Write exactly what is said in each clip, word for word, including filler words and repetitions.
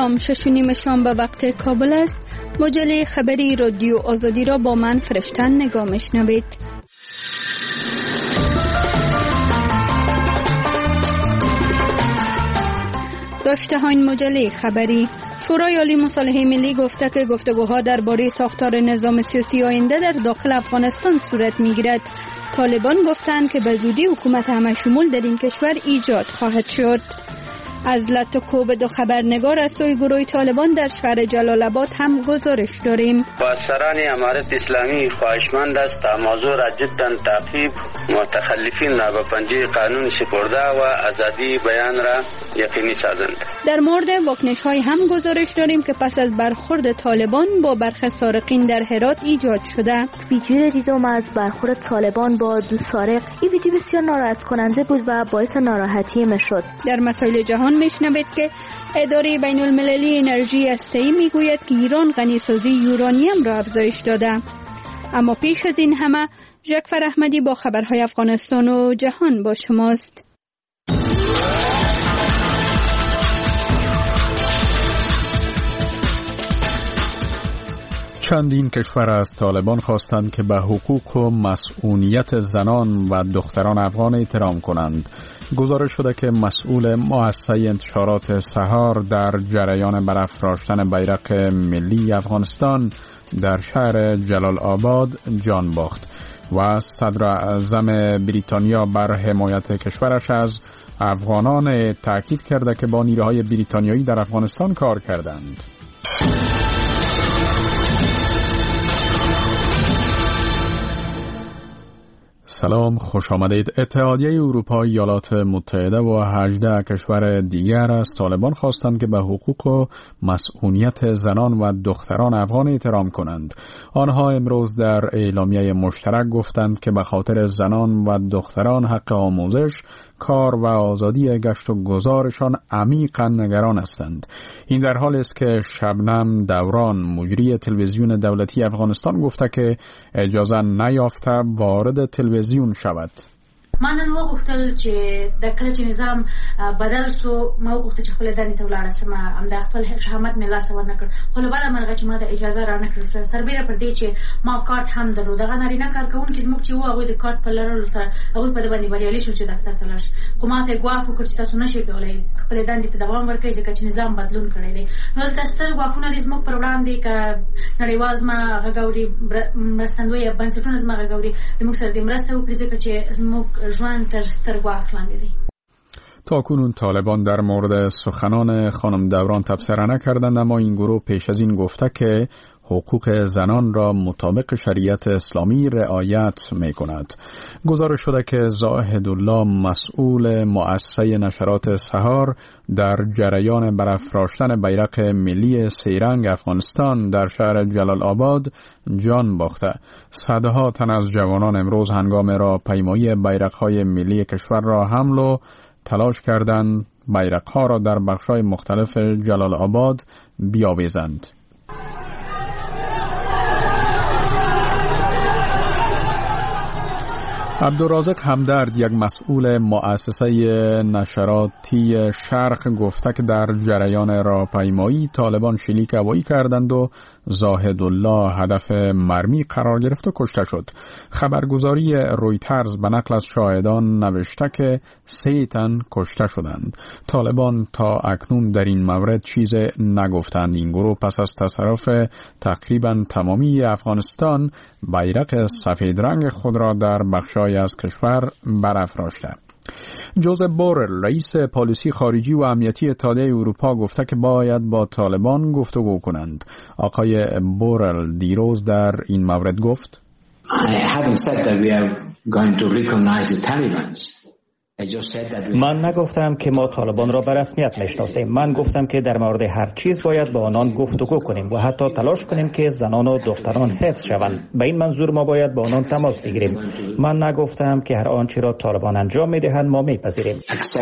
سلام، شش و نیم شام به وقت کابل است. مجله خبری رادیو آزادی را با من فرشتن نگاه میشنوید. داشته ها این مجله خبری: شورای عالی مصالحه ملی گفته که گفتگوها درباره ساختار نظام سیاسی آینده در داخل افغانستان صورت میگیرد. طالبان گفتند که به زودی حکومت همه شمول در این کشور ایجاد خواهد شد. از لط و کوب دو خبرنگار از سوی گروه طالبان در شهر جلال آباد هم گزارش داریم. بازسران امارت اسلامی خواهشمند است تا موضوع را جدا تعقیب، متخلفین را به پنجه قانون سپرده و آزادی بیان را یقینی سازند. در مورد واکنش های هم گزارش داریم که پس از برخورد طالبان با برخی سارقین در هرات ایجاد شده. ویدیو دیدم از برخورد طالبان با دو سارق. این ویدیو بسیار ناراحت کننده بود و باعث ناراحتی من شد. در مسائل جهان میشنوید که اداره بین المللی انرژی هسته‌ای میگوید که ایران غنیسازی یورانیم را افزایش داده. اما پیش از این همه جعفر احمدی با خبرهای افغانستان و جهان با شماست. چندین کشور از طالبان خواستند که به حقوق و مسئولیت زنان و دختران افغان احترام کنند. گزارش شده که مسئول مؤسسه انتشارات سحار در جریان برافراشتن بیرق ملی افغانستان در شهر جلال آباد جان باخت و صدر اعظم بریتانیا بر حمایت کشورش از افغانان تاکید کرده که با نیروهای بریتانیایی در افغانستان کار کردند. سلام، خوش آمدید. اتحادیه اروپا، ایالات متحده و هجده کشور دیگر از طالبان خواستند که به حقوق و مسئولیت زنان و دختران افغان احترام کنند. آنها امروز در اعلامیه مشترک گفتند که به خاطر زنان و دختران حق آموزش، کار و آزادی گشت و گذارشان عمیقاً نگران هستند. این در حالی است که شبنم دوران، مجری تلویزیون دولتی افغانستان، گفته که اجازه نیافته وارد تلویزیون شود. ما نن وغوښتل چې د کله چې نظام بدل سو ما وغوښتل چې خپل دندې ته ولاړه سم، همدا خپل شهامت مې لاس ورنه کړ، خو له بله مرغه چې ما ته اجازه رانه کړل سربیره پر دې چې ما کارت هم درلود. هغه نارینه کارکوونکي زموږ چې وو هغوی د کارت په لرلو سره هغوی په دې باندې بریالي شول چې دفتر ته لاړ شي، خو ما ته یې ګواښ وکړ چې تاسو نشئ کولی خپلې دندې ته دوام ورکړئ ځکه چې نظام بدلون کړی دی. نو دلته ستر ګواښونه دي زموږ پر وړاندې که نړیوال زما غږ اوري، مرستندوی یا بنسټونه زما غږ اوري، د موږ سره دې مرسته وکړي ځکه چې زموږ ژوند تر تا کنون طالبان در مورد سخنان خانم دوران تبصره نکردند، اما این گروه پیش از این گفته که حقوق زنان را مطابق شریعت اسلامی رعایت می کند. گزارش شده که زاهد الله، مسئول مؤسسه نشرات سحار، در جریان برافراشتن بیرق ملی سه‌رنگ افغانستان در شهر جلال آباد جان باخته. صدها تن از جوانان امروز هنگام راهپیمایی بیرق‌های ملی کشور را حمل و تلاش کردند بیرق‌ها را در بخش‌های مختلف جلال آباد بیاویزند. عبدالرازق همدرد، یک مسئول مؤسسه نشراتی شرق، گفته که در جریان راهپیمایی طالبان شلیک هوایی کردند و زاهد الله هدف مرمی قرار گرفت و کشته شد. خبرگزاری رویترز به نقل از شاهدان نوشته که سه تن کشته شدند. طالبان تا اکنون در این مورد چیز نگفتند. این گروه پس از تصرف تقریبا تمامی افغانستان بیرق سفید رنگ خود را در بخشای از کشور برافراشته. جوزف بورل، رئیس پالیسی خارجی و امنیتی اتحادیه اروپا، گفته که باید با طالبان گفتگو کنند. آقای بورل دیروز در این مورد گفت: I haven't said that we are going to recognize the Taliban. من نگفتم که ما طالبان را به رسمیت میشناسیم. من گفتم که در مورد هر چیز باید با آنان گفتگو کنیم و حتی تلاش کنیم که زنان و دختران حفظ شوند. به این منظور ما باید با آنان تماس بگیریم. من نگفتم که هر آنچه را طالبان انجام میدهند ما میپذیریم.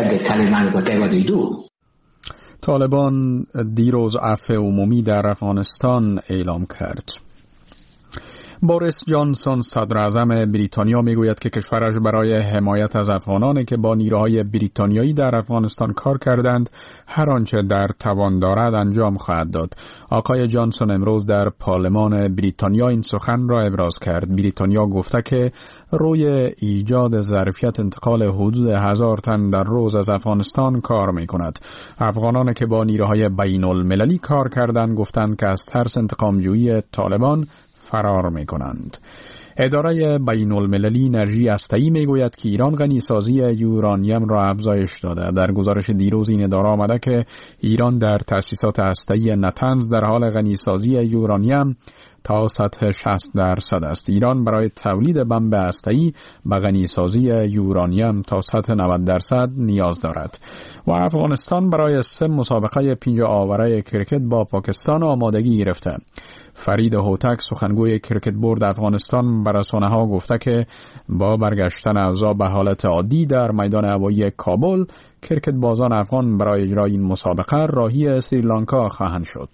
طالبان دیروز عفو عمومی در افغانستان اعلام کرد. بوریس جانسون صدر اعظم بریتانیا میگوید که کشورش برای حمایت از افغانانی که با نیروهای بریتانیایی در افغانستان کار کردند هر آنچه در توان دارد انجام خواهد داد. آقای جانسون امروز در پارلمان بریتانیا این سخن را ابراز کرد. بریتانیا گفته که روی ایجاد ظرفیت انتقال حدود هزار تن در روز از افغانستان کار می کند. افغانانی که با نیروهای بین المللی کار کردند گفتند که از ترس انتقامجویی طالبان فرار می کنند. اداره بین المللی انرژی هسته‌ای می گوید که ایران غنیسازی یورانیم را افزایش داده. در گزارش دیروز این اداره آمده که ایران در تأسیسات هسته‌ای نتنز در حال غنیسازی یورانیم تا سطح شصت درصد است. ایران برای تولید بمب هسته‌ای به غنیسازی یورانیم تا سطح نود درصد نیاز دارد. و افغانستان برای سه مسابقه پنج آوره کرکت با پاکستان آمادگی گرفته. فرید هوتک سخنگوی کرکت بورد افغانستان به رسانه‌ها گفته که با برگشتن اوضاع به حالت عادی در میدان هوایی کابل، کرکت بازان افغان برای اجرای این مسابقه راهی سریلانکا خواهند شد.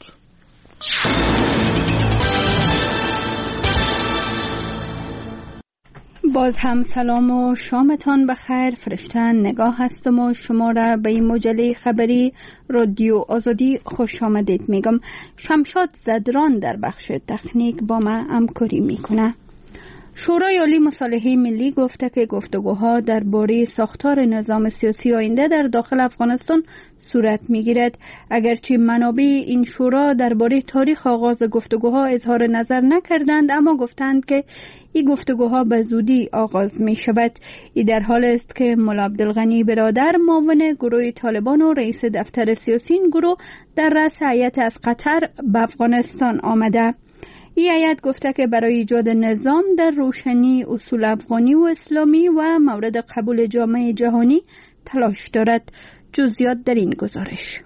باز هم سلام و شامتان بخیر. فرشته نگاه هستم و شما را به این مجله خبری رادیو آزادی خوش آمدید میگم. شمشاد زدران در بخش تکنیک با ما همکاری میکنه. شورای عالی مصالحه ملی گفته که گفتگوها درباره ساختار نظام سیاسی آینده در داخل افغانستان صورت میگیرد. اگرچه منابع این شورا درباره تاریخ آغاز گفتگوها اظهار نظر نکردند، اما گفتند که این گفتگوها به زودی آغاز می شود. این در حال است که مولا عبدالغنی برادر معاون گروه طالبان و رئیس دفتر سیاسی این گروه در رأس هیئت از قطر به افغانستان آمده. این هیئت گفته که برای ایجاد نظام در روشنی اصول افغانی و اسلامی و مورد قبول جامعه جهانی تلاش دارد. جزئیات در این گزارش.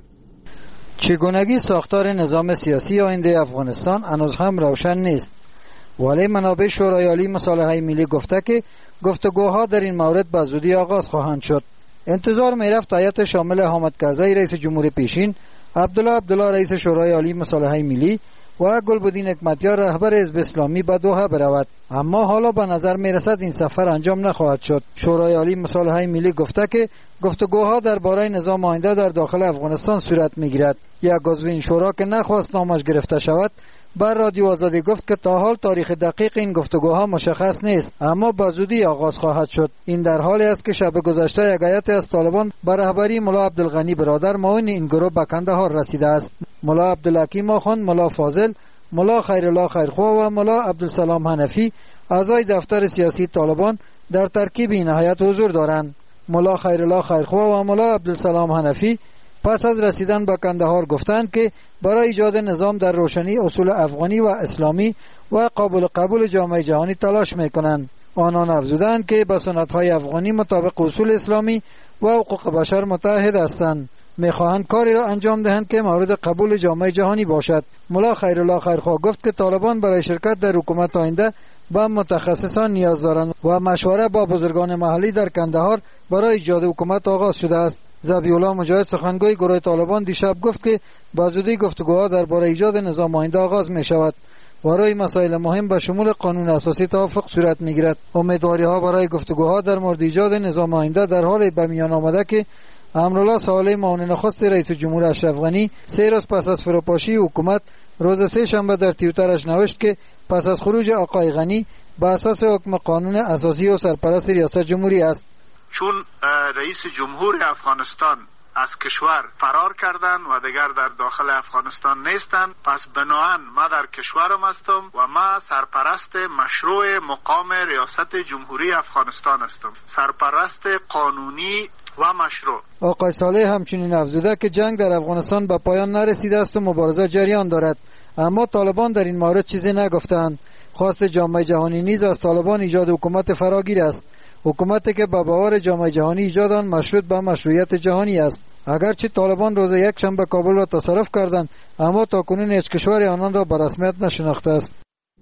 چگونگی ساختار نظام سیاسی آینده افغانستان هنوز هم روشن نیست، ولی منابع شورای عالی مصالحه ملی گفته که گفتگوها در این مورد به زودی آغاز خواهند شد. انتظار میرفت هیئت شامل حامد کرزی رئیس جمهور پیشین، عبدالله عبدالله رئیس شورای عالی مصالحه ملی و گلبدین حکمتیار رهبر حزب اسلامی به دوحه برود، اما حالا به نظر میرسد این سفر انجام نخواهد شد. شورای عالی مصالحه ملی گفته که گفتگوها درباره نظام آینده در داخل افغانستان صورت میگیرد. یک عضو این شورا که نخواست نامش گرفته شود بر رادیو آزادی گفت که تا حال تاریخ دقیق این گفتگوها مشخص نیست، اما به زودی آغاز خواهد شد. این در حالی است که شب گذشته یک هیئت از طالبان به رهبری مولا عبدالغنی برادر معاون این گروه به کندهار رسیده است. مولا عبدالحکیم آخوند، مولا فاضل، مولا خیرالله خیرخواه و مولا عبدالسلام حنفی اعضای دفتر سیاسی طالبان در ترکیب این هیئت حضور دارند. مولا خیرالله خیرخواه و مولا عبدالسلام حنفی پس از رسیدن به کندهار گفتند که برای ایجاد نظام در روشنی اصول افغانی و اسلامی و قابل قبول جامعه جهانی تلاش میکنند. آنان افزودند که با سنت‌های افغانی مطابق اصول اسلامی و حقوق بشر متحد هستند. میخواهند کاری را انجام دهند که مورد قبول جامعه جهانی باشد. مولا خیرالله خیرخواه گفت که طالبان برای شرکت در حکومت آینده با متخصصان نیاز دارند و مشوره با بزرگان محلی در کندهار برای ایجاد حکومت آغاز شده است. ذبیح الله مجاهد سخنگوی گروه طالبان دیشب گفت که با زودی گفتگوها درباره ایجاد نظام آینده آغاز می شود و روی مسائل مهم به شمول قانون اساسی توافق صورت می گیرد. امیدواری ها برای گفتگوها در مورد ایجاد نظام آینده در حال به میان آمده که امرالله صالح معاون نخست رئیس جمهور اشرف غنی سه روز پس از فروپاشی حکومت روز سه شنبه در توییترش نوشت که پس از خروج آقای غنی به اساس حکم قانون اساسی و سرپرست ریاست جمهوری است. چون رئیس جمهور افغانستان از کشور فرار کردن و دیگر در داخل افغانستان نیستند، پس بناهن ما در کشورم هستم و ما سرپرست مشروع مقام ریاست جمهوری افغانستان هستم، سرپرست قانونی و مشروع. آقای صالح همچنین افزوده که جنگ در افغانستان به پایان نرسیده است و مبارزه جریان دارد، اما طالبان در این مورد چیزی نگفتند. خواست جامعه جهانی نیز از طالبان ایجاد حکومت فراگیر است، حکومتی که به باور جامعه جهانی ایجاد آن مشروط به مشروعیت جهانی است. اگرچه طالبان روز یک شنبه کابل را تصرف کردند، اما تاکنون هیچ کشوری آنان را به رسمیت نشناخته است.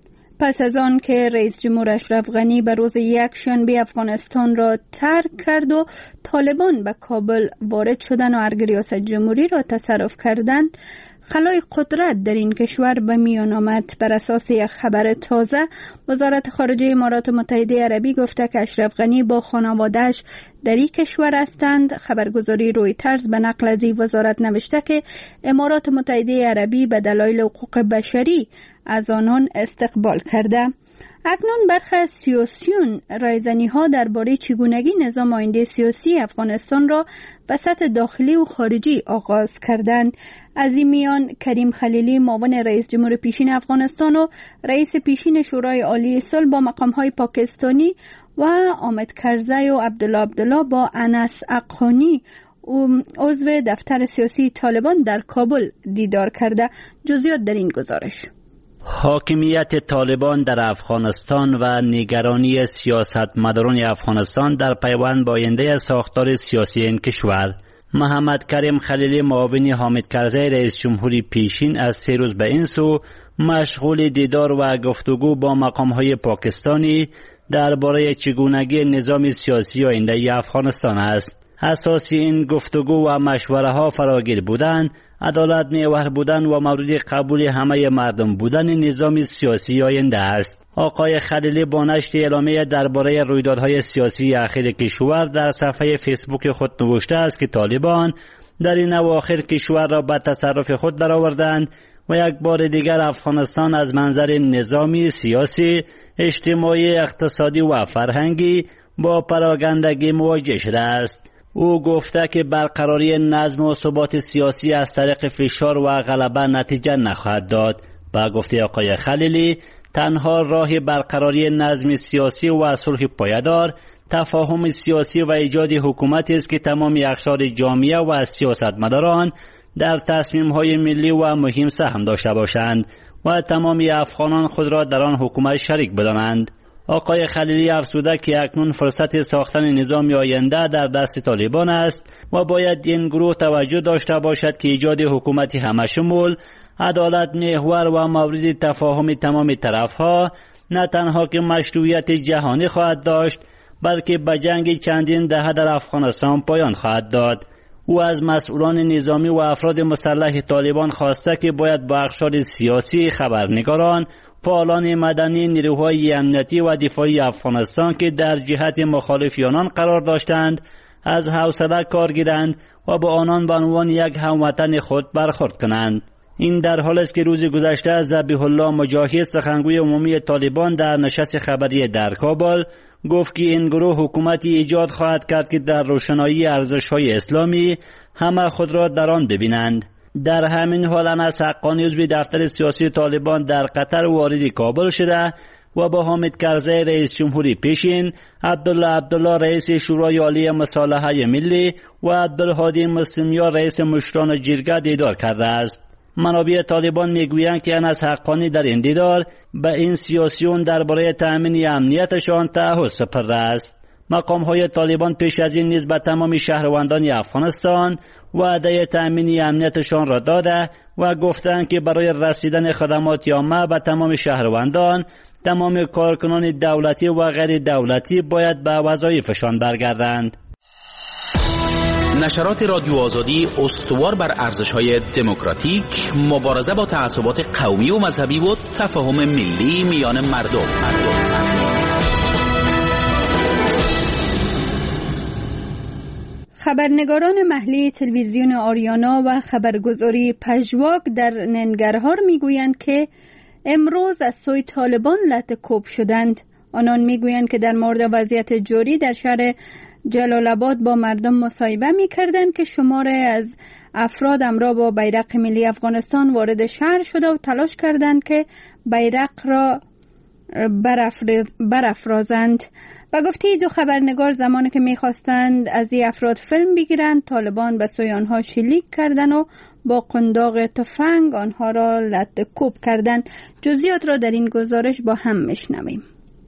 پس از آن که رئیس جمهور اشرف غنی به روز یک شنبه افغانستان را ترک کرد و طالبان به کابل وارد شدن و ارگ ریاست جمهوری را تصرف کردند، خلای قدرت در این کشور به میان آمد. بر اساس یک خبر تازه، وزارت خارجه امارات متحده عربی گفته که اشرف غنی با خانواده‌اش در این کشور هستند. خبرگزاری رویترز به نقل از این وزارت نوشته که امارات متحده عربی به دلایل حقوق بشری از آنان استقبال کرده. اکنون برخی از سیاسیون رایزنی ها درباره چگونگی نظام آینده سیاسی افغانستان را به سطح داخلی و خارجی آغاز کردند. از این میان کریم خلیلی، معاون رئیس جمهور پیشین افغانستان و رئیس پیشین شورای عالی صلح با مقام های پاکستانی و حامد کرزی و عبدالله عبدالله با انس اقانی عضو دفتر سیاسی طالبان در کابل دیدار کرده. جزئیات در این گزارش. حاکمیت طالبان در افغانستان و نگرانی سیاستمداران افغانستان در پیوند با آینده ساختار سیاسی این کشور. محمد کریم خلیلی، معاون حامد کرزی رئیس جمهوری پیشین، از سه روز به این سو مشغول دیدار و گفتگو با مقام‌های پاکستانی درباره چگونگی نظام سیاسی آینده افغانستان است. اساسی این گفتگو و مشوره ها فراگیر بودن، عدالت محور بودن و مورد قبول همه مردم بودن نظام سیاسی آینده است. آقای خلیلی با نشر اعلامیه درباره رویدادهای سیاسی اخیر کشور در صفحه فیسبوک خود نوشته است که طالبان در این اواخر کشور را به تصرف خود درآوردند و یک بار دیگر افغانستان از منظر نظامی، سیاسی، اجتماعی، اقتصادی و فرهنگی با پراگندگی مواجه شده است. او گفته که برقراری نظم و ثبات سیاسی از طریق فشار و غلبه نتیجه نخواهد داد. با گفته آقای خلیلی، تنها راه برقراری نظم سیاسی و صلح پایدار تفاهم سیاسی و ایجاد حکومتی است که تمام اقشار جامعه و سیاستمداران در تصمیم‌های ملی و مهم سهم داشته باشند و تمام افغانان خود را در آن حکومت شریک بدانند. آقای خلیلی افزوده که اکنون فرصت ساختن نظام آینده در دست طالبان است و باید این گروه توجه داشته باشد که ایجاد حکومتی همشمول، عدالت محور و مورد تفاهم تمام طرفها نه تنها که مشروعیت جهانی خواهد داشت، بلکه به جنگ چندین دهه در افغانستان پایان خواهد داد. او از مسئولان نظامی و افراد مسلح طالبان خواسته که باید با اقشار سیاسی، خبرنگاران، فعالان مدنی، نیروهای امنیتی و دفاعی افغانستان که در جهت مخالف آنان قرار داشتند از حوصله کار گیرند و با آنان به عنوان یک هموطن خود برخورد کنند. این در حال است که روز گذشته ذبیح الله مجاهد، سخنگوی عمومی طالبان، در نشست خبری در کابل گفت که این گروه حکومتی ایجاد خواهد کرد که در روشنایی ارزش‌های اسلامی همه خود را در آن ببینند. در همین حال انس حقانی، عضو دفتر سیاسی طالبان، در قطر وارد کابل شده و با حامد کرزی رئیس جمهوری پیشین، عبدالله عبدالله رئیس شورای عالی مصالحه ملی و عبدالهادی مسلمیان رئیس مشران جرگه دیدار کرده است. منابع طالبان میگویند که انس حقانی در این دیدار به این سیاسیون درباره تأمین امنیتشان تعهد سپرده است. مقام‌های طالبان پیش از این نیز به تمام شهروندان افغانستان وعده تأمین امنیتشان را داده و گفتند که برای رسیدن خدمات عامه به تمام شهروندان، تمام کارکنان دولتی و غیر دولتی باید به وظایفشان برگردند. نشرات رادیو آزادی استوار بر ارزش‌های دموکراتیک، مبارزه با تعصبات قومی و مذهبی و تفاهم ملی میان مردم. مردم. خبرنگاران محلی تلویزیون آریانا و خبرگزاری پژواک در ننگرهار میگویند که امروز از سوی طالبان لطکوب شدند. آنان میگویند که در مورد وضعیت جاری در شهر جلال آباد با مردم مصاحبه میکردند که شماری از افراد همراه با بیرق ملی افغانستان وارد شهر شده و تلاش کردند که بیرق را برافرازند. و گفته دو خبرنگار زمانی که میخواستند از این افراد فیلم بگیرند، طالبان به سوی آنها شلیک کردند و با قنداق تفنگ آنها را لطکوب کردند. جزئیات را در این گزارش با هم میشنویم.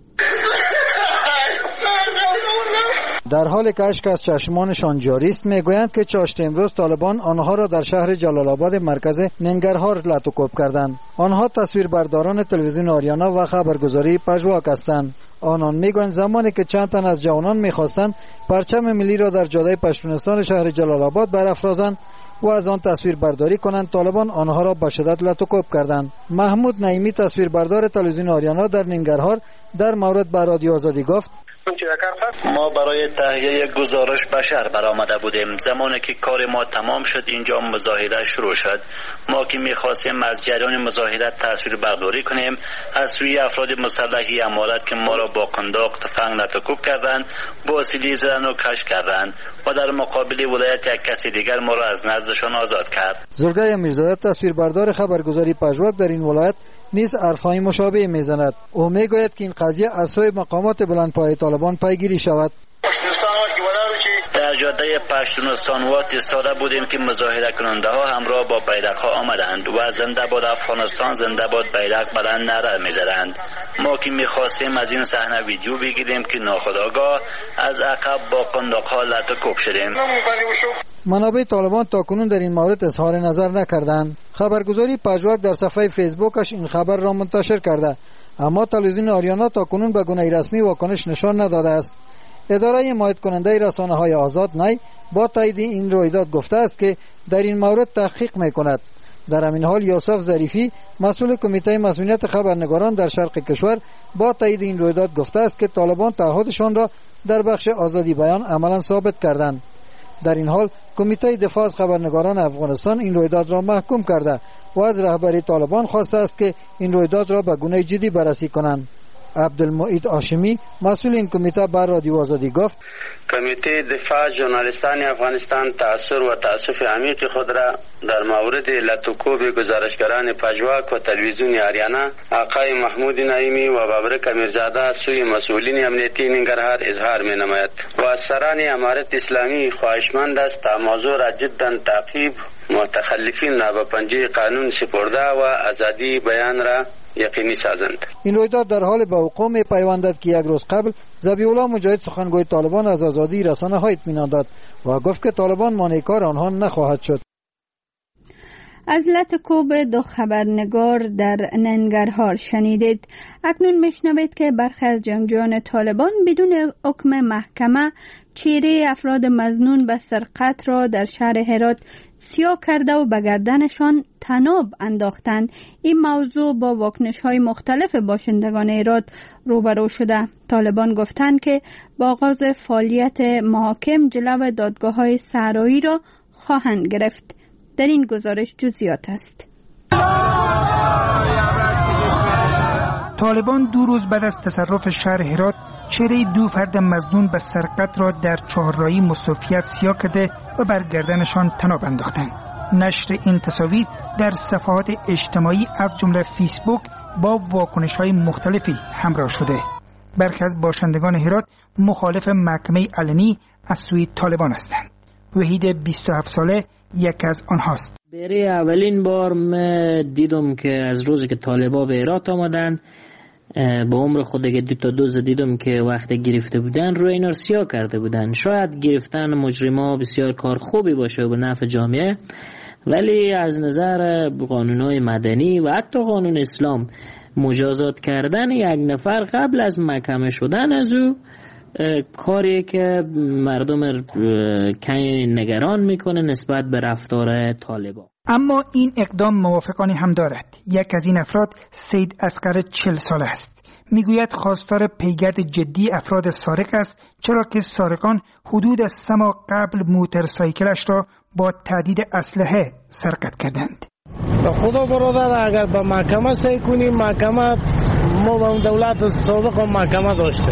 در حالی که اشک از چشمانشان جاری است، میگویند که چاشت امروز طالبان آنها را در شهر جلال آباد مرکز ننگرهار لطکوب کردند. آنها تصویربرداران تلویزیون آریانا و خبرگزاری پژواک هستند. آنان میگویند زمانی که چند تن از جوانان میخواستند پرچم ملی را در جاده پشتونستان شهر جلال آباد برافرازند، و از آن تصویر برداری کنند. طالبان آنها را به شدت لطوکوب کردند. محمود نعیمی تصویربردار تلویزیون آریانا در ننگرهار در مورد به رادیو آزادی گفت: ما برای تهیه گزارش به شهر برآمده بودیم. زمانی که کار ما تمام شد اینجا مظاهره شروع شد. ما که می‌خواستیم از جریان مظاهره تصویر برداری کنیم، از سوی افراد مسلحی امارت که ما را با قنداق تفنگ لطوکوب کردند، با سیلی زدن و کش کردند و در مقابل ولایت یک کسی دیگر ما را از نزدشان آزاد کرد. زرگای میرزاده تصویربردار خبرگزاری پژواک در این ولایت نیز حرفهای مشابه میزند. او میگوید که این قضیه از سوی مقامات بلندپایه طالبان پیگیری شود. در جاده پشتونستان ایستاده بودیم که مظاهره کننده ها همراه با بیرق ها آمدند و زنده باد افغانستان، زنده باد بیرق بلند نعره میزدند. ما که میخواستیم از این صحنه ویدیو بگیریم که ناخودآگاه از عقب با قنداق ها لطوکوب شدیم. منابع طالبان تاکنون در این مورد اظهار نظر نکردند. خبرگزاری پژواک در صفحه فیسبوکش این خبر را منتشر کرده، اما تلویزیون آریانا تاکنون به گونه رسمی واکنش نشان نداده است. اداره حمایت کننده رسانه های آزاد نی با تایید این رویداد گفته است که در این مورد تحقیق میکند. در همین حال یوسف ظریفی مسئول کمیته مسئولیت خبرنگاران در شرق کشور با تایید این رویداد گفته است که طالبان تعهدشان را در بخش آزادی بیان عملا ثابت کردند. در این حال کمیته دفاع از خبرنگاران افغانستان این رویداد را محکوم کرده و از رهبری طالبان خواسته است که این رویداد را به گونه جدی بررسی کنند. عبدالمعید هاشمی مسئول این کمیته بر رادیو آزادی گفت: کمیته دفاع ژورنالیستان افغانستان تأثیر و تأسف عمیق خود را در مورد لطوکوب گزارشگران پژواک و تلویزیون آریانا آقای محمود نعیمی و بابرک امیرزاده سوی مسئولین امنیتی ننگرهار اظهار می نماید و از سران امارت اسلامی خواهشمند است تا موضوع را جدا تعقیب، متخلفین را به پنجه قانون سپرده و آزادی بیان را یقینی سازند. این رویداد در حال به وقوع می پیوندد که یک روز قبل ذبیح الله مجاهد سخنگوی طالبان از آزادی رسانه ها اطمینان داد و گفت که طالبان مانعکار آنها نخواهد شد. از لطوکوب دو خبرنگار در ننگرهار شنیدید. اکنون میشنوید که برخی از جنگجویان طالبان بدون حکم محکمه چهره افراد مظنون به سرقت را در شهر هرات سیاه کرده و به گردنشان طناب انداختند. این موضوع با واکنش‌های مختلف باشندگان هرات روبرو شده. طالبان گفتند که با آغاز فعالیت محاکم جلو دادگاه‌های صحرایی را خواهند گرفت. در این گزارش جزئیات است. طالبان دو روز بعد از تصرف شهر هرات چهره دو فرد مظنون به سرقت را در چهارراهی مصطفیت سیاه کرده و بر گردنشان طناب انداختند. نشر این تصاویر در صفحات اجتماعی از جمله فیسبوک با واکنش‌های مختلفی همراه شده. برخی از باشندگان هرات مخالف محکمه علنی از سوی طالبان هستند. وحید بیست و هفت ساله یکی از آنهاست. برای اولین بار من دیدم که از روزی که طالبان به هرات آمدن با عمر خود دیگه دو تا دوز دیدم که وقتی گرفته بودن روی اینا سیاه کرده بودن. شاید گرفتن مجرما بسیار کار خوبی باشه و به نفع جامعه، ولی از نظر قانونهای مدنی و حتی قانون اسلام مجازات کردن یک نفر قبل از محکمه شدن از او کاری که مردم کمی نگران میکنه نسبت به رفتار طالبان. اما این اقدام موافقانی هم دارد. یک از این افراد سید اسقر چهل ساله است. میگوید خواستار پیگرد جدی افراد سارق است، چرا که سارقان حدود از سه ماه قبل موتورسایکلش را با تعدید اسلحه سرقت کردند. خدا برادر اگر به محکمه سعی کنیم، محکمه ما با دولت سابق محکمه داشته.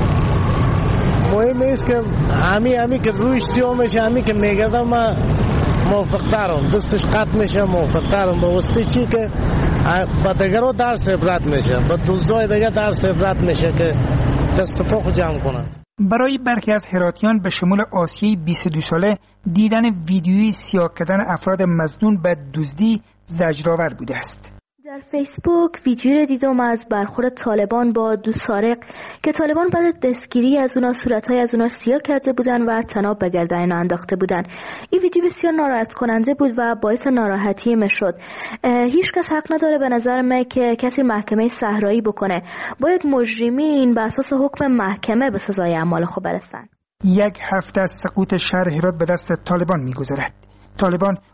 مهم است که همی همی که رویش سیاه میشه، همی که میگردم ما موافق دارم، دستش قطع میشه، موافق دارم به واسطه چی که با دیگرها درس عبرت میشه، با دوزای دیگر درس عبرت میشه که دست پا خود جمع کنن. برای برخی از هراتیان به شمول آسیه بیست و دو ساله دیدن ویدیوی سیاه کردن افراد مظنون به دزدی زجرآور بوده است. در فیسبوک ویدیو را دیدم از برخورد طالبان با دو سارق که طالبان بعد دستگیری از اونا صورتهای از اونا سیاه کرده بودن و طناب به گردن انداخته بودن. این ویدیو بسیار ناراحت کننده بود و باعث ناراحتی من شد. هیچ کس حق نداره به نظر من که کسی محکمه صحرایی بکنه. باید مجرمین به اساس حکم محکمه به سزای اعمال خود برسن. یک هفته از سقوط شهر هرات به دست طالبان میگذرد. طالبان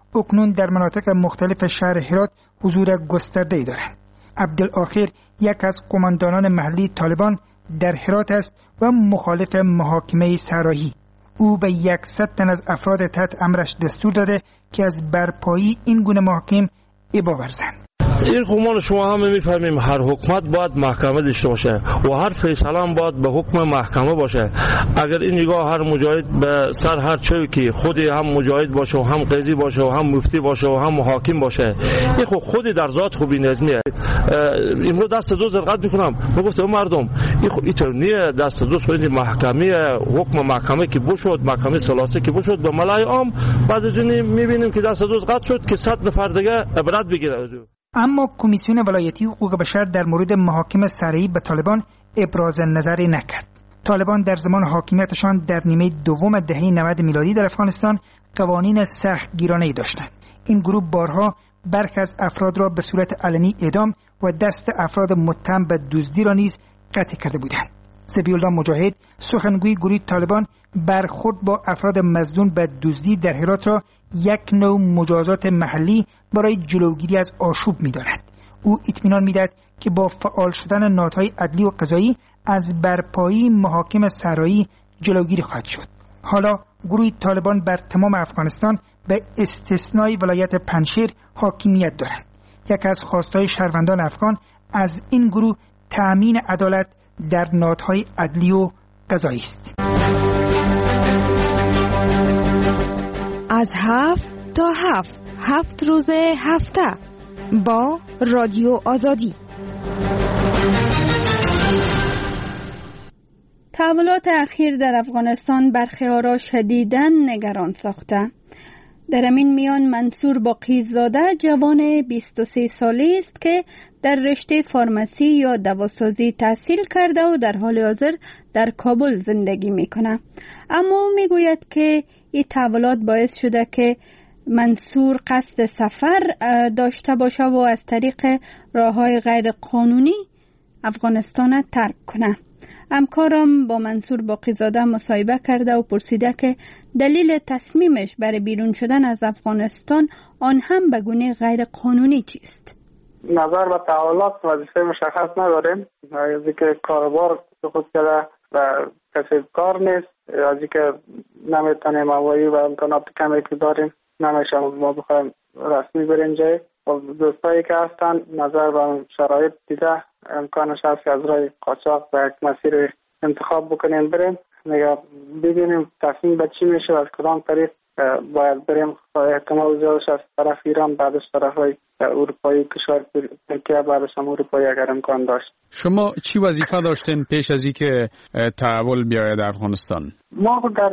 اکنون در مناطق مختلف شهر هرات حضور گسترده‌ای دارند. عبدالآخر یک از قماندانان محلی طالبان در هرات است و مخالف محاکمه صحرایی. او به یکصد تن از افراد تحت امرش دستور داده که از برپایی این گونه محاکم ابا ورزند. این قمان شما همه میفهمیم هر حکومت باید محکمه داشته باشه و هر فیصله هم باید به حکم محکمه باشه. اگر این نگاه هر مجاهد به سر هر چوی که خودی هم مجاهد باشه و هم قاضی باشه و هم مفتی باشه و هم محاکم باشه، این خود خودی در ذات خوبی نظمیه. امروز دست دوست رد میکنم میگفت مردم این خود اینطور نیه، دست دوست خود محکمه حکم محکمه که بشد، محکمه سلاسه که بشد به ملای عام، بعد از این میبینیم که دست دوست رد شد که صد نفر دیگه عبرت بگیره. اما کمیسیون ولایتی حقوق بشر در مورد محاکم صحرایی به طالبان ابراز نظری نکرد. طالبان در زمان حاکمیتشان در نیمه دوم دهه نود میلادی در افغانستان قوانین سخت گیرانه‌ای داشتند. این گروه بارها برخی از افراد را به صورت علنی اعدام و دست افراد متهم به دزدی را نیز قطع کرده بودند. ذبیح الله مجاهد سخنگوی گروه طالبان برخورد با افراد مظنون به دزدی در هرات را یک نوع مجازات محلی برای جلوگیری از آشوب می‌داند. او اطمینان می‌دهد که با فعال شدن نهادهای عدلی و قضایی از برپایی محاکم صحرایی جلوگیری خواهد شد. حالا گروه طالبان بر تمام افغانستان به استثنای ولایت پنجشیر حاکمیت دارد. یک از خواستهای شهروندان افغان از این گروه تأمین عدالت در نهادهای عدلی و قضایی است. از هفت تا هفت هفت روز هفته با رادیو آزادی. تحولات اخیر در افغانستان برخی‌ها را شدیداً نگران ساخته. در این میان منصور باقی‌زاده جوان بیست و سه ساله است که در رشته فارمسی یا دواسازی تحصیل کرده و در حال حاضر در کابل زندگی میکنه. اما میگوید که این تحولات باعث شده که منصور قصد سفر داشته باشه و از طریق راه‌های غیر قانونی افغانستان ترک کنه. همکارم با منصور باقی‌زاده مصاحبه کرده و پرسیده که دلیل تصمیمش برای بیرون شدن از افغانستان آن هم به گونه غیر قانونی چیست؟ نظر به تحولات وظیفه مشخص نداریم. از اینکه کاروبار سقوط کرده و کسی کار نیست، از اینکه نمیتونیم هوایی و امکانات کمی که داریم نمیشه ما بخوایم رسمی بریم جای. دوستایی که هستن نظر به شرایط دیده امکانش هست که از راه قاچاق به یک مسیر انتخاب بکنیم بریم، نگاه ببینیم تصمیم به چی میشه و از کدام طریق باید بریم. احتمال زیادش از طرف ایران، بعدش طرف های اروپایی، کشور ترکیه، بعدش هم اروپایی اگر امکان داشت. شما چی وظیفه داشتین پیش از اینکه تحول بیاید در افغانستان؟ ما در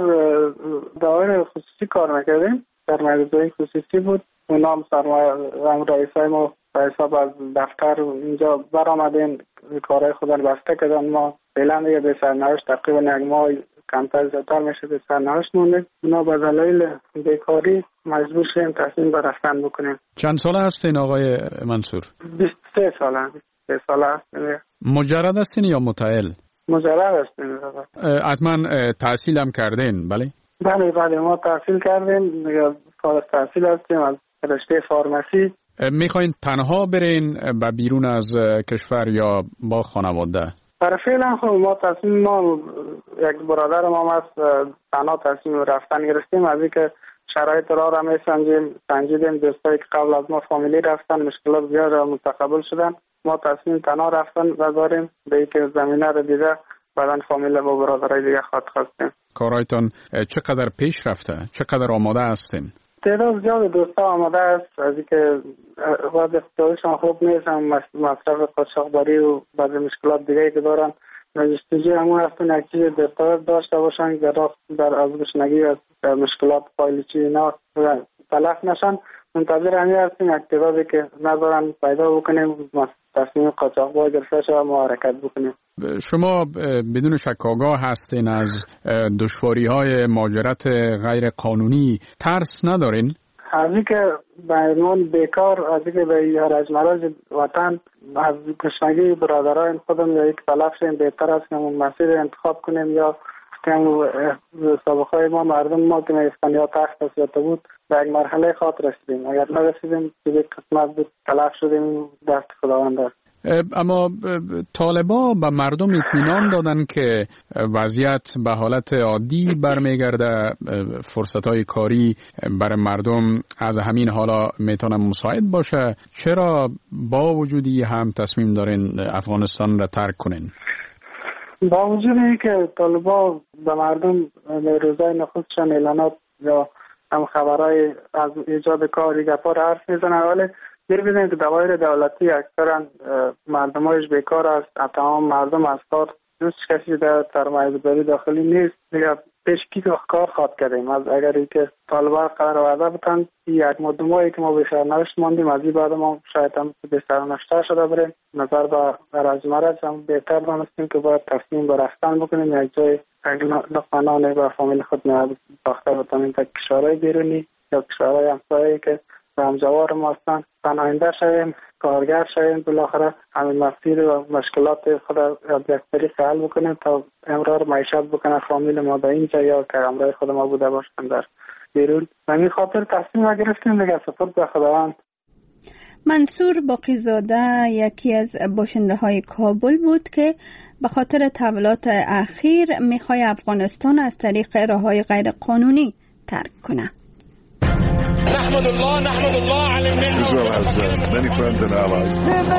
دائره خصوصی کار میکردیم، در مجموعه خصوصی بود. اونا هم سرمایه رئیسای ما به حساب از دفتر اینجا برآمدین، کارهای خودن بسته کردن. ما فعلا دیگه به سرنوشت تقریبا یک ماه کمتر زیادتر میشه به سرنوشت موندیم. اونا به دلایل بیکاری مجبور شدیم تصمیم به رفتن بکنیم. چند ساله هستین آقای منصور؟ بیست و سه ساله. بیست و سه ساله هستیم. مجرد هستین یا متعهل؟ مجرد هستیم. حتما تحصیل هم کردین بله؟ بله بله ما تحصیل کردیم، فارغ التحصیل هستیم از رشته فارمسی. میخواین تنها برین به بیرون از کشور یا با خانواده؟ برای فعلا خب ما تصمیم ما یک برادر ما هست تنها تصمیم رفتن گرفتیم. از اینکه شرایط را را میسنجیم سنجیدیم، دوستایی که قبل از ما فامیلی رفتن مشکلات زیاد را متقبل شدن، ما تصمیم تنها رفتن و داریم به اینکه زمینه را دیده بعدن فامیل با برادرای دیگه خواهد خواستیم. کارایتان چقدر پیش رفته؟ چقدر آماده هستین؟ تعداد زیاد دوستا آماده است. از اینکه وضع اقتصادیشان خوب نیست، هم مصرف قاچاقبری و بعضی مشکلات دیگه که دارن، جستجوی همون هستن یک چیز دستاورد داشته باشن در در از گشنگی و مشکلات پایلیچی اینا تلف نشن. منتظر همی هستیم یک تعدادی که ندارن پیدا بکنیم، تصمیم قاچاقبر گرفته شده و حرکت بکنیم. شما بدون شک آگاه هستین از دشواری های مهاجرت غیر قانونی، ترس ندارین؟ از اینکه به عنوان بیکار، از اینکه به هرج مرج وطن از گشنگی برادران خودم یا یک تلف شیم، بهتر است که اون مسیر انتخاب کنیم یا که سابقه ما مردم ما که اسپانیا تخت تسلط بود به یک مرحله خاط رسیدیم. اگر نرسیدیم که یک قسمت بود تلف شدیم، دست خداوند است. اما طالبا به مردم اطمینان دادن که وضعیت به حالت عادی برمیگرده، فرصتهای کاری برای مردم از همین حالا میتونه مساعد باشه. چرا با وجودی هم تصمیم دارین افغانستان را ترک کنین؟ با وجود اینکه طالبا به مردم روزای نخستشان اعلانات یا هم خبرهای از ایجاد کار گپا را حرف میزنن، ولی می‌بینید که دوایر دولتی اکثرا مردمایش بیکار است. تمام مردم از کار دوست کسی در سرمایه‌گذاری داخلی نیست. دیگه پیش کی کار خواد کردیم از اگر ای که طالبان قرار وعده بودن یک مدمایی که ما به سرنوشت ماندیم، از این بعد ما شاید هم به سرنوشت شده بریم. نظر به راج مرج هم بهتر دانستیم که باید تصمیم به رفتن بکنیم، یک جای لقمه به فامیل خود ساخته بتانیم تا کشورهای بیرونی یا کشورهای همسایه‌ای که به همجوار ما هستن پناهنده شویم، کارگر شویم، بالاخره همین مسیر و مشکلات خود از یک طریق حل بکنیم تا امرار معیشت بکنه فامیل ما به اینجا یا که همراه خود ما بوده باشن در بیرون. و این خاطر تصمیم گرفتیم دیگه سپرد به خداوند. منصور باقیزاده یکی از باشنده های کابل بود که به خاطر تحولات اخیر میخوای افغانستان از طریق راههای غیر قانونی ترک کنه. نحمد الله نحمد الله على المنة. Israel has uh, many friends and allies.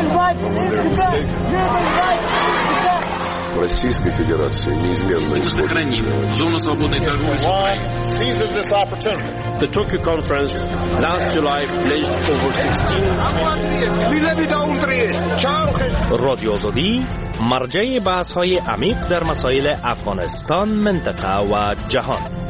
Российской Федерации неизменно сохраним зону свободной торговли с Украиной. Seizes this opportunity. The Tokyo conference last July pledged over sixteen. رادیو آزادی مرجع بحث‌های عمیق در مسائل افغانستان، منطقه و جهان.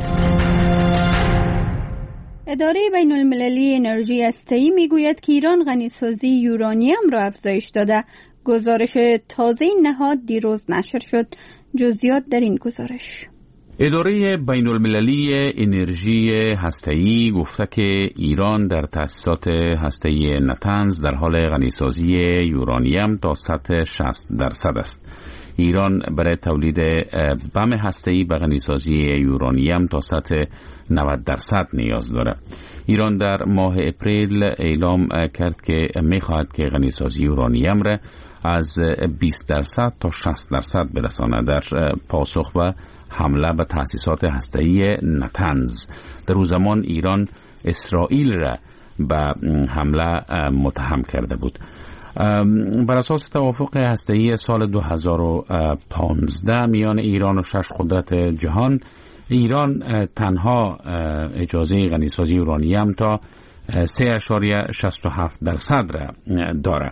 اداره بین المللی انرژی هسته‌ای میگوید که ایران غنیسازی یورانیم را افزایش داده. گزارش تازه این نهاد دیروز نشر شد. جزئیات در این گزارش. اداره بین المللی انرژی هسته‌ای گفته که ایران در تأسیسات هسته‌ای نتنز در حال غنیسازی یورانیم تا سطح شصت درصد است. ایران برای تولید بم هسته‌ای به غنیسازی یورانیم تا سطح نود درصد نیاز دارد. ایران در ماه اپریل اعلام کرد که می‌خواهد که غنیسازی یورانیم را از بیست درصد تا شصت درصد برساند در پاسخ به حمله به تأسیسات هسته‌ای نتنز. در اون زمان ایران اسرائیل را به حمله متهم کرده بود. بر اساس توافق هسته‌ای سال دو هزار و پانزده میان ایران و شش قدرت جهان، ایران تنها اجازه غنیسازی یورانیم تا سه اشاریه شصت و هفت درصد را دارد.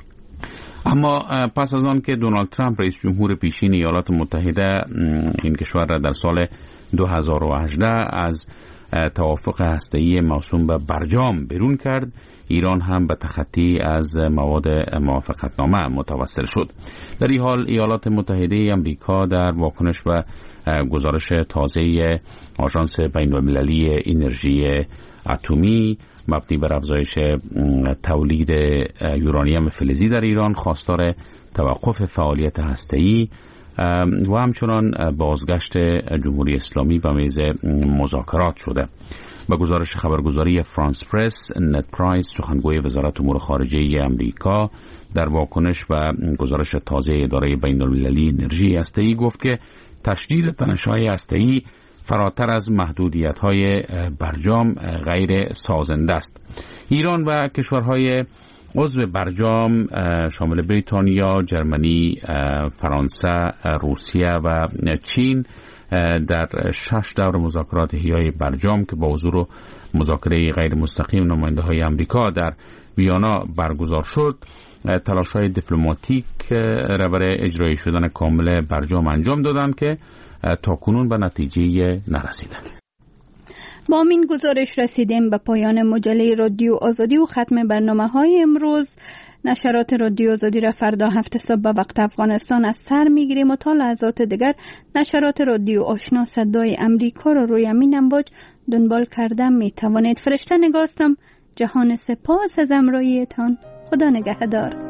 اما پس از آن که دونالد ترامپ رئیس جمهور پیشین ایالات متحده این کشور را در سال دو هزار و هجده از توافق هسته‌ای موسوم به برجام بیرون کرد، ایران هم به تخطی از مواد موافقتنامه متوسل شد. در این حال ایالات متحده آمریکا در واکنش به گزارش تازه آژانس بین‌المللی انرژی اتمی مبنی بر افزایش تولید یورانیم فلزی در ایران خواستار توقف فعالیت هسته‌ای و همچنان بازگشت جمهوری اسلامی به میز مذاکرات شده. با گزارش خبرگزاری فرانس پرس، نت پرایس سخنگوی وزارت امور خارجه آمریکا در واکنش به گزارش تازه اداره بین‌المللی انرژی هسته‌ای گفت که تشدید تنش‌های هسته‌ای فراتر از محدودیت‌های برجام غیر سازنده است. ایران و کشورهای عضو برجام شامل بریتانیا، جرمنی، فرانسه، روسیه و چین در شش دور مذاکرات احیای برجام که با حضور مذاکره غیر مستقیم نماینده‌های آمریکا در ویانا برگزار شد، تلاش‌های دیپلماتیک را برای اجرای شدن کامل برجام انجام دادند که تاکنون به نتیجه نرسیدند. با این گزارش رسیدیم به پایان مجله رادیو آزادی و ختم برنامه‌های امروز. نشرات رادیو آزادی را فردا هفت صبح به وقت افغانستان از سر میگیریم و تا لحظات دیگر نشرات رادیو آشنا صدای امریکا را روی همین امواج دنبال کردم می توانید. فرشته نگاستم. جهان سپاس از همراهیتان. خدا نگهدار.